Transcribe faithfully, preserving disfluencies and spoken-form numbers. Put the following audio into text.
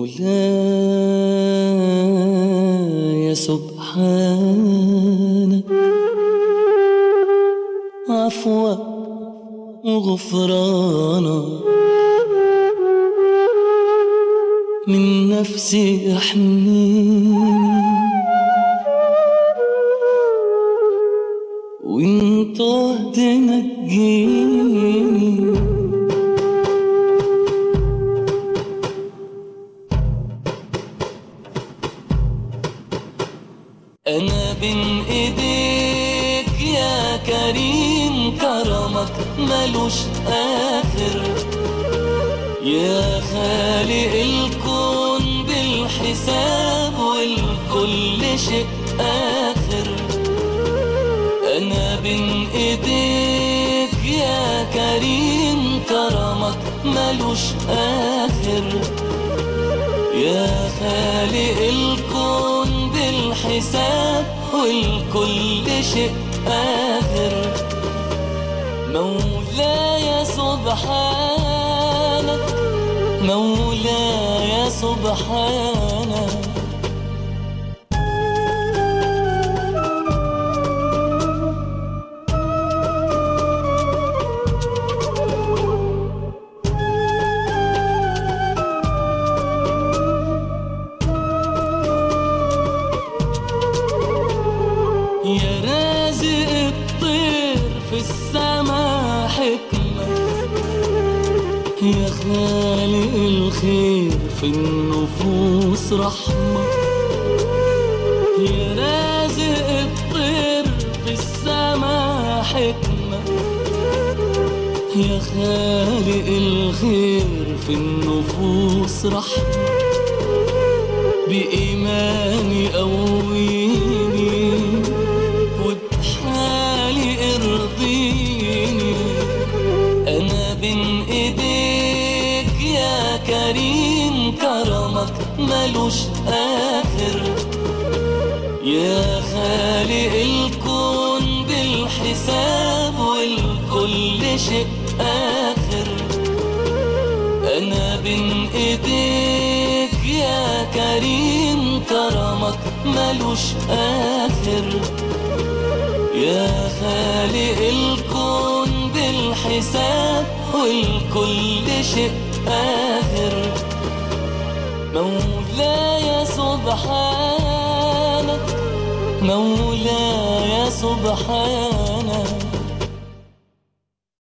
مولاي سبحانك عفوك وغفرانك من نفسي احميني وإن طهت نجيني. أنا بين إيديك يا كريم، كرمك ملوش آخر، يا خالق الكون بالحساب والكل شيء آخر. أنا بين إيديك يا كريم، كرمك ملوش آخر، يا خالق الكون بالحساب والكل شيء آخر. مولاي سبحانك، مولاي سبحانك. يا رازق الطير في السما حكمة، يا خالق الخير في النفوس رحمة. يا رازق الطير في السما حكمة، يا خالق الخير في النفوس رحمة. بإيماني قويني وبحالي ارضيني. أنا بين إيديك يا كريم، كرمك ملوش آخر، يا خالق الكون بالحساب والكل شيء آخر. أنا بين إيديك يا كريم، كرمك ملوش آخر، يا خالق الكون بالحساب والكل شيء آخر. مولاي سبحانك، مولاي سبحانك.